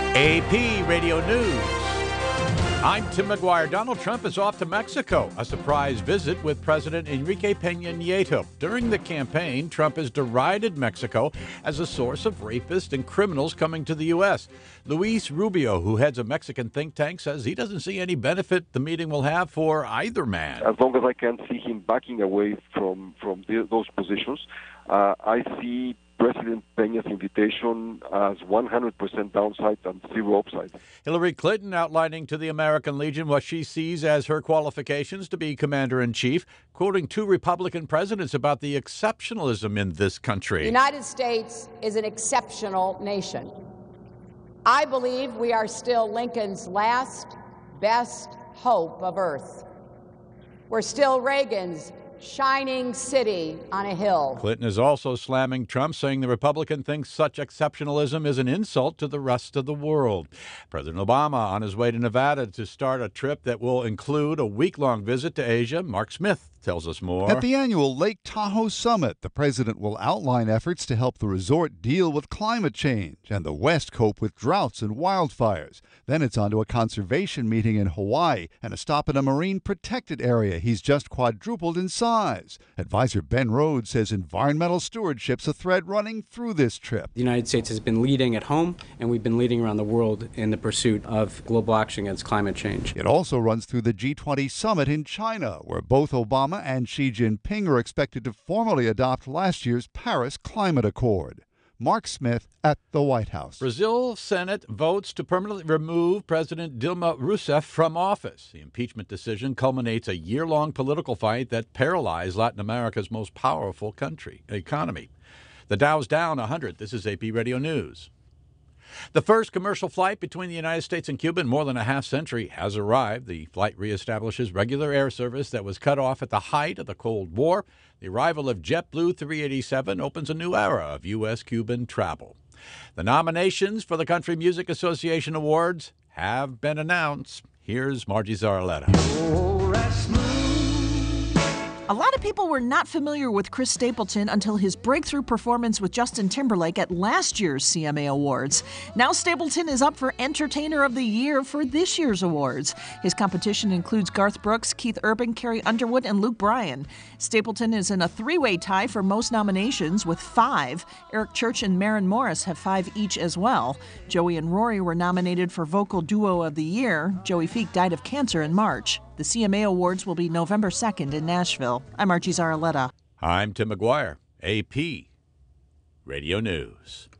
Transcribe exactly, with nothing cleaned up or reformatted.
A P Radio News. I'm Tim McGuire. Donald Trump is off to Mexico, a surprise visit with President Enrique Peña Nieto. During the campaign, Trump has derided Mexico as a source of rapists and criminals coming to the U S. Luis Rubio, who heads a Mexican think tank, says he doesn't see any benefit the meeting will have for either man. As long as I can see him backing away from, from the, those positions, uh, I see President Peña's invitation as one hundred percent downside and zero upside. Hillary Clinton outlining to the American Legion what she sees as her qualifications to be commander-in-chief, quoting two Republican presidents about the exceptionalism in this country. The United States is an exceptional nation. I believe we are still Lincoln's last, best hope of Earth. We're still Reagan's shining city on a hill. Clinton is also slamming Trump, saying the Republican thinks such exceptionalism is an insult to the rest of the world. President Obama on his way to Nevada to start a trip that will include a week-long visit to Asia. Mark Smith tells us more. At the annual Lake Tahoe Summit, the president will outline efforts to help the resort deal with climate change and the West cope with droughts and wildfires. Then it's on to a conservation meeting in Hawaii and a stop in a marine protected area he's just quadrupled in size. Advisor Ben Rhodes says environmental stewardship's a thread running through this trip. The United States has been leading at home, and we've been leading around the world in the pursuit of global action against climate change. It also runs through the G twenty summit in China, where both Obama and Xi Jinping are expected to formally adopt last year's Paris Climate Accord. Mark Smith at the White House. Brazil Senate votes to permanently remove President Dilma Rousseff from office. The impeachment decision culminates a year-long political fight that paralyzed Latin America's most powerful country economy. The Dow's down one hundred. This is A P Radio News. The first commercial flight between the United States and Cuba in more than a half century has arrived. The flight reestablishes regular air service that was cut off at the height of the Cold War. The arrival of JetBlue three eighty-seven opens a new era of U S Cuban travel. The nominations for the Country Music Association Awards have been announced. Here's Margie Zaraletta. A lot of people were not familiar with Chris Stapleton until his breakthrough performance with Justin Timberlake at last year's C M A Awards. Now Stapleton is up for Entertainer of the Year for this year's awards. His competition includes Garth Brooks, Keith Urban, Carrie Underwood, and Luke Bryan. Stapleton is in a three-way tie for most nominations with five. Eric Church and Maren Morris have five each as well. Joey and Rory were nominated for Vocal Duo of the Year. Joey Feek died of cancer in March. The C M A Awards will be November second in Nashville. I'm Archie Zaraletta. I'm Tim McGuire, A P Radio News.